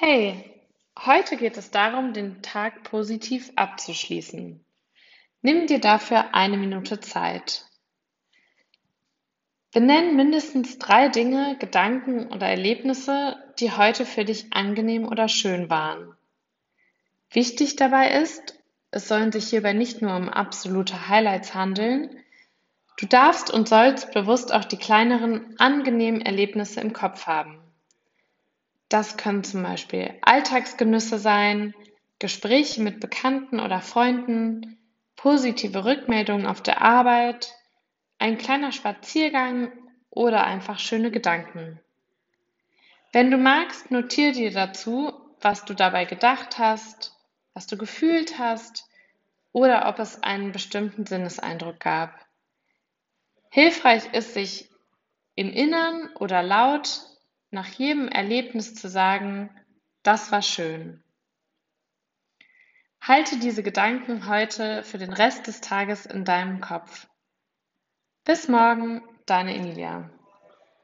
Hey, heute geht es darum, den Tag positiv abzuschließen. Nimm dir dafür eine Minute Zeit. Benenn mindestens 3 Dinge, Gedanken oder Erlebnisse, die heute für dich angenehm oder schön waren. Wichtig dabei ist, es sollen sich hierbei nicht nur um absolute Highlights handeln. Du darfst und sollst bewusst auch die kleineren, angenehmen Erlebnisse im Kopf haben. Das können zum Beispiel Alltagsgenüsse sein, Gespräche mit Bekannten oder Freunden, positive Rückmeldungen auf der Arbeit, ein kleiner Spaziergang oder einfach schöne Gedanken. Wenn du magst, notiere dir dazu, was du dabei gedacht hast, was du gefühlt hast oder ob es einen bestimmten Sinneseindruck gab. Hilfreich ist, sich im Innern oder laut nach jedem Erlebnis zu sagen, das war schön. Halte diese Gedanken heute für den Rest des Tages in deinem Kopf. Bis morgen, deine Emilia.